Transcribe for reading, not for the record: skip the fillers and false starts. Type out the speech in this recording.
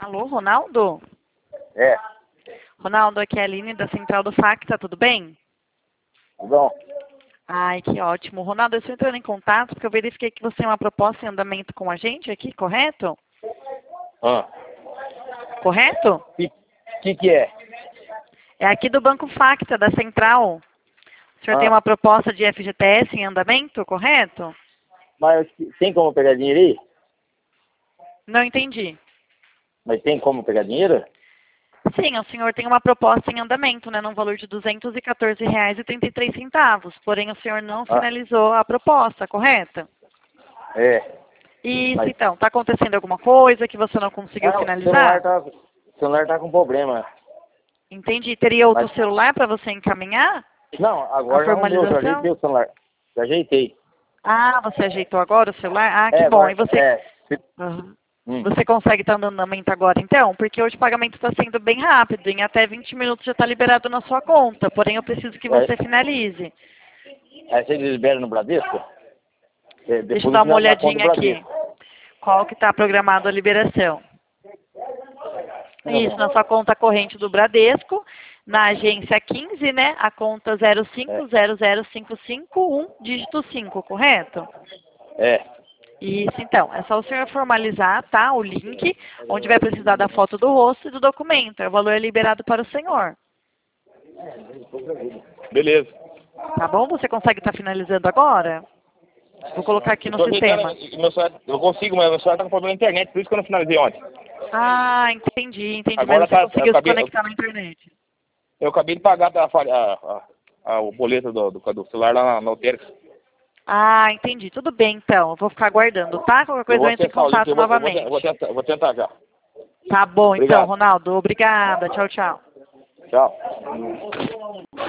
Alô, Ronaldo? É, Ronaldo, aqui é a Aline da Central do Facta, tudo bem? tudo bom? Ai, que ótimo. Ronaldo, eu estou entrando em contato porque eu verifiquei que você tem uma proposta em andamento com a gente aqui, correto? Ah, Correto? que é? É aqui do Banco Facta, da Central. O senhor tem Ah, uma proposta de FGTS em andamento, correto? mas tem como pegar dinheiro aí? Não entendi. Mas tem como pegar dinheiro? Sim, o senhor tem uma proposta em andamento, né, num valor de R$ 214,33. Porém, o senhor não Ah, finalizou a proposta, correto? é. Isso, Mas então. Está acontecendo alguma coisa que você não conseguiu finalizar? o celular tá com problema. Entendi. Teria outro Mas, celular para você encaminhar não, a agora já arrumei, já formalização? ajeitei o celular. Já ajeitei. Ah, você ajeitou agora o celular? Ah, que É, bom. agora, E você, é. Aham. Hum. Você consegue estar andando andamento agora, então? Porque hoje o pagamento está sendo bem rápido. Em até 20 minutos já está liberado na sua conta. Porém, eu preciso que você finalize. Aí você libera no Bradesco? É, Deixa eu depois dar uma na conta do olhadinha aqui. Bradesco. Qual que está programado a liberação? Isso, na sua conta corrente do Bradesco, na agência 15, né? A conta É, 0500551, dígito 5, correto? é. Isso, então. É só o senhor formalizar, tá? O link, onde vai precisar da foto do rosto e do documento. O valor é liberado para o senhor. Beleza. Tá bom? Você consegue estar finalizando agora? Vou colocar aqui Eu no tô ajeitando, sistema. meu celular, eu consigo, mas meu celular tá com problema na internet, por isso que eu não finalizei ontem. Ah, entendi, entendi. Mas Agora você tá, eu conseguiu se acabei, conectar na internet. eu acabei de pagar o boleto do celular lá na lotérica. Ah, entendi. Tudo bem, então. Eu vou ficar aguardando, tá? Qualquer Eu coisa eu vou entro em acessar o link, contato novamente. eu vou tentar já. Tá bom, então, Obrigado. Ronaldo. Obrigada. Tchau, tchau. Tchau.